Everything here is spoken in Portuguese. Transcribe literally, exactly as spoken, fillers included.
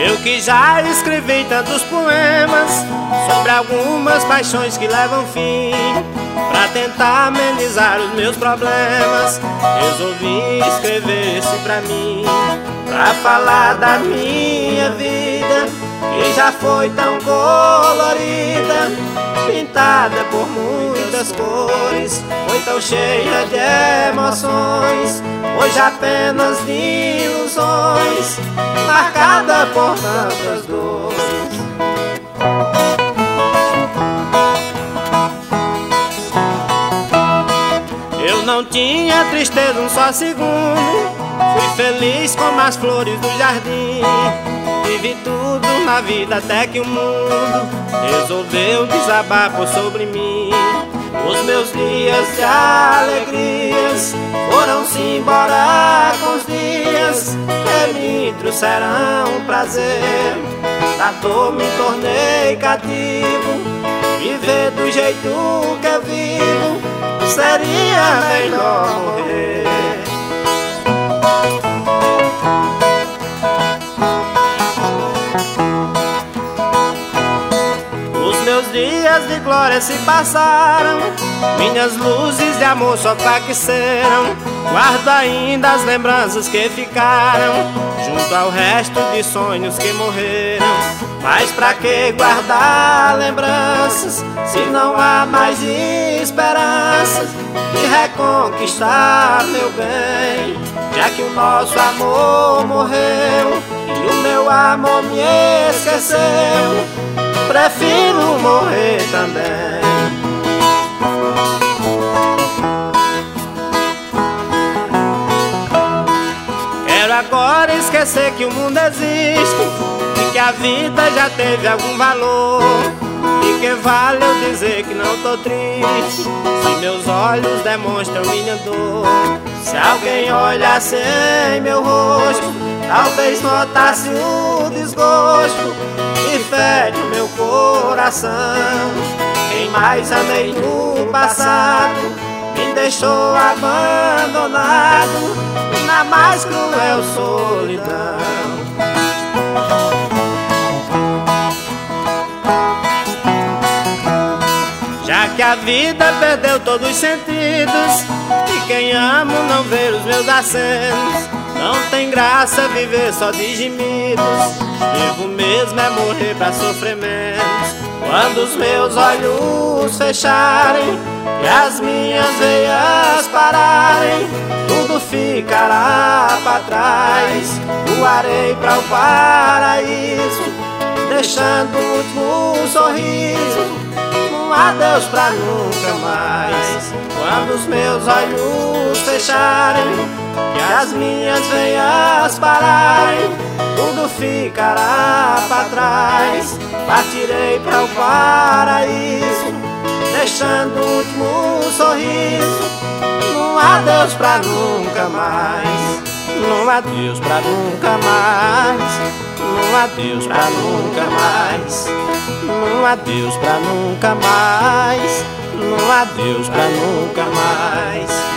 Eu que já escrevi tantos poemas sobre algumas paixões que levam fim, pra tentar amenizar os meus problemas, resolvi escrever esse pra mim, pra falar da minha vida, que já foi tão colorida, pintada por muitas cores, foi tão cheia de emoções, hoje apenas de ilusões, marcada por tantas dores. Eu não tinha tristeza um só segundo, fui feliz como as flores do jardim, vivi tudo na vida até que o mundo resolveu desabar por sobre mim. Os meus dias de alegrias foram-se embora com os dias que me trouxeram prazer. Da dor me tornei cativo, viver do jeito que eu vivo seria melhor morrer. Meus dias de glória se passaram, minhas luzes de amor só aqueceram. Guardo ainda as lembranças que ficaram, junto ao resto de sonhos que morreram. Mas pra que guardar lembranças, se não há mais esperanças de reconquistar meu bem? Já que o nosso amor morreu e o meu amor me esqueceu, prefiro morrer também. Quero agora esquecer que o mundo existe e que a vida já teve algum valor. E que vale eu dizer que não tô triste, se meus olhos demonstram minha dor. Se alguém olhasse em meu rosto, talvez notasse o desgosto que fere o meu coração. Quem mais amei no passado me deixou abandonado na mais cruel solidão. Já que a vida perdeu todos os sentidos e quem amo não vê os meus acenos, não tem graça viver só de gemidos. Vivo mesmo é morrer pra sofrer menos. Quando os meus olhos fecharem e as minhas veias pararem, tudo ficará pra trás. Voarei pra o paraíso, deixando o último sorriso, um adeus pra nunca mais. Quando os meus olhos fecharem e as minhas veias pararem, tudo ficará pra trás. Partirei pra o paraíso, deixando o último sorriso, um adeus pra nunca mais. Um adeus pra nunca mais. Um adeus pra nunca mais. Um adeus pra nunca mais. Um adeus pra nunca mais.